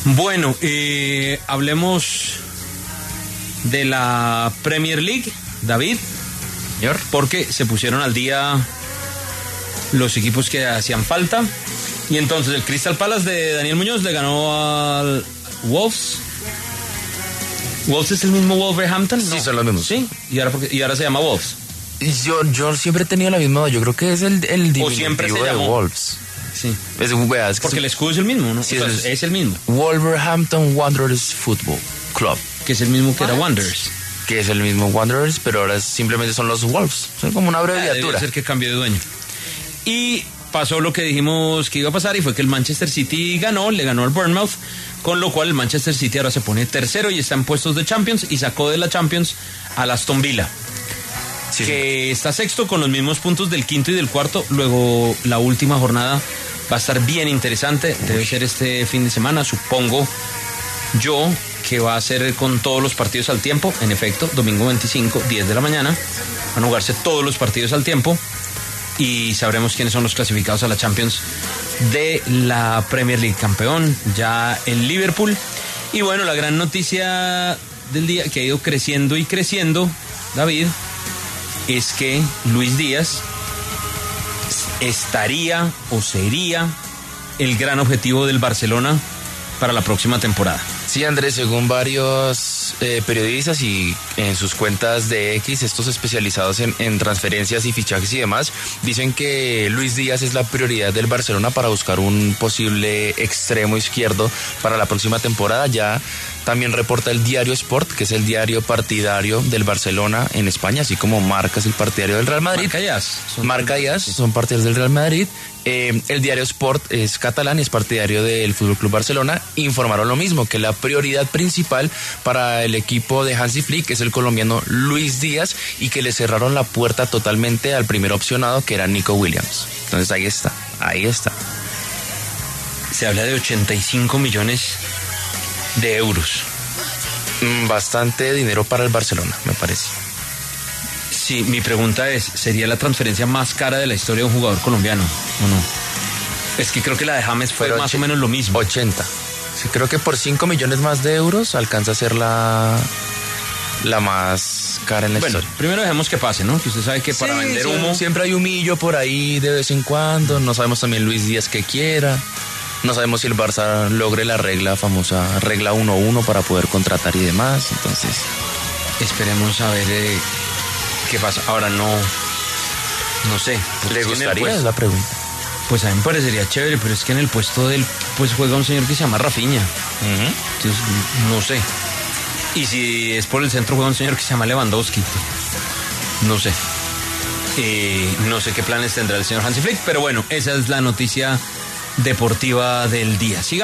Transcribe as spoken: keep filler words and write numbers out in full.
Bueno, eh, hablemos de la Premier League, David. Señor. Porque se pusieron al día los equipos que hacían falta. Y entonces el Crystal Palace de Daniel Muñoz le ganó al Wolves. ¿Wolves es el mismo Wolverhampton? Sí, no. son los mismos. Sí, y ahora, porque, y ahora se llama Wolves. Yo, yo siempre he tenido la misma, yo creo que es el, el O siempre se diminutivo de llamó. Wolves. Sí. Es, vea, es que Porque el escudo es el mismo, ¿no? Sí, o sea, es- es el mismo. Wolverhampton Wanderers Football Club, Que es el mismo que era Wanderers. que es el mismo Wanderers, pero ahora simplemente son los Wolves. Son como una Ah, Debe abreviatura. ser que cambió de dueño. Y pasó lo que dijimos que iba a pasar y fue que el Manchester City ganó, le ganó al Bournemouth, con lo cual el Manchester City ahora se pone tercero y está en puestos de Champions y sacó de la Champions al Aston Villa, Sí, que está sexto con los mismos puntos del quinto y del cuarto. Luego la última jornada va a estar bien interesante, debe ser este fin de semana, supongo yo que va a ser con todos los partidos al tiempo. En efecto, domingo veinticinco, diez de la mañana, van a jugarse todos los partidos al tiempo y sabremos quiénes son los clasificados a la Champions de la Premier League. Campeón ya el Liverpool. Y bueno, la gran noticia del día, que ha ido creciendo y creciendo, David, es que Luis Díaz estaría o sería el gran objetivo del Barcelona para la próxima temporada. Sí, Andrés, según varios eh, periodistas y en sus cuentas de X, estos especializados en, en transferencias y fichajes y demás, dicen que Luis Díaz es la prioridad del Barcelona para buscar un posible extremo izquierdo para la próxima temporada. Ya también reporta el diario Sport, que es el diario partidario del Barcelona en España, así como Marca es el partidario del Real Madrid. Marca y As. Son- Marca y As son partidarios del Real Madrid. Eh, el diario Sport es catalán y es partidario del F C Barcelona. Informaron lo mismo, que la prioridad principal para el equipo de Hansi Flick es el colombiano Luis Díaz y que le cerraron la puerta totalmente al primer opcionado, que era Nico Williams. Entonces ahí está, ahí está. Se habla de ochenta y cinco millones de euros. Mm, Bastante dinero para el Barcelona, me parece. Sí, mi pregunta es, ¿sería la transferencia más cara de la historia de un jugador colombiano o no? Es que creo que la de James fue Pero más och- o menos lo mismo. ochenta. Sí, creo que por cinco millones más de euros alcanza a ser la, la más cara en la Bueno, historia. primero dejemos que pase, ¿no? Que usted sabe que para Sí, vender sí, humo... siempre hay humillo por ahí de vez en cuando. No sabemos también Luis Díaz que quiera. No sabemos si el Barça logre la regla famosa, regla uno uno para poder contratar y demás. Entonces, Esperemos a ver eh, qué pasa. Ahora no... No sé. porque ¿le es que en el gustaría? Es puesto- la pregunta. Pues a mí me parecería chévere, pero es que en el puesto del... Pues juega un señor que se llama Rafinha. Entonces, no sé. Y si es por el centro, juega un señor que se llama Lewandowski. No sé. Eh, no sé qué planes tendrá el señor Hansi Flick, pero bueno, esa es la noticia deportiva del día. Siga.